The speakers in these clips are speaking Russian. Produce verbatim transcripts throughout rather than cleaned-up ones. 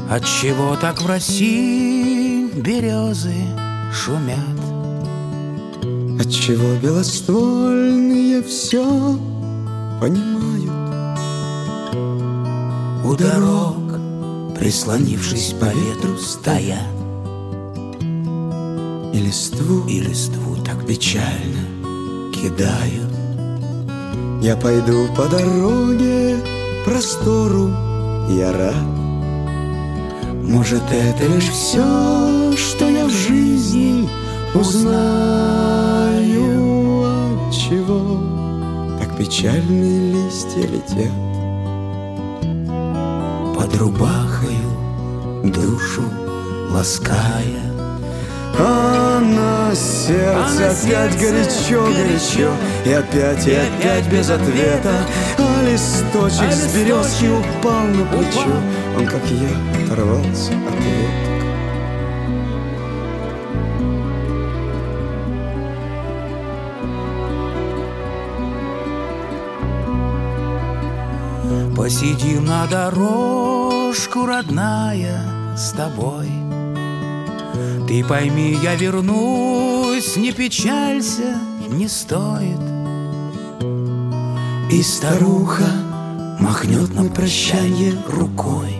Отчего так в России березы шумят? Отчего белоствольные все понимают? У дорог, прислонившись по ветру, стоят, И листву, и листву так печально кидают. я пойду по дороге простору, я рад. Может, это лишь все, что я в жизни узнаю. Отчего так печальные листья летят? Под рубахою душу лаская. А на сердце А на опять сердце горячо-горячо, и опять, и опять без ответа. А листочек А с березки листочек упал на плечо. упал. Он, как я, оторвался от веток. Посидим на дорожку, родная, с тобой. Ты пойми, я вернусь, не печалься, не стоит. И старуха махнет на прощанье рукой,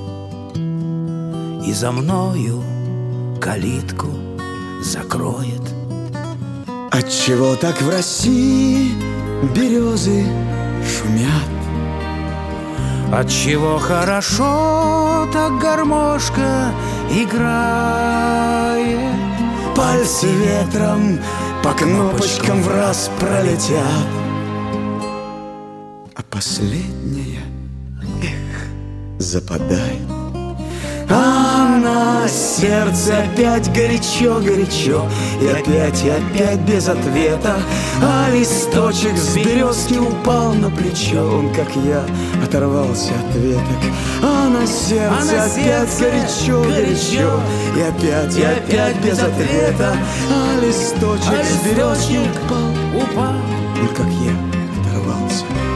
и за мною калитку закроет. Отчего так в России березы шумят? Отчего хорошо так гармошка играет? Пальцы ветром по кнопочкам в раз пролетят, а последняя, эх, западает. А на сердце опять горячо-горячо, и опять, и опять без ответа. А листочек с березки упал на плечо. Он, как я, оторвался от веток. А на сердце, А на опять сердце горячо-горячо, и опять, и опять без ответа. А листочек А с березки листочек упал. упал. Он, как я, оторвался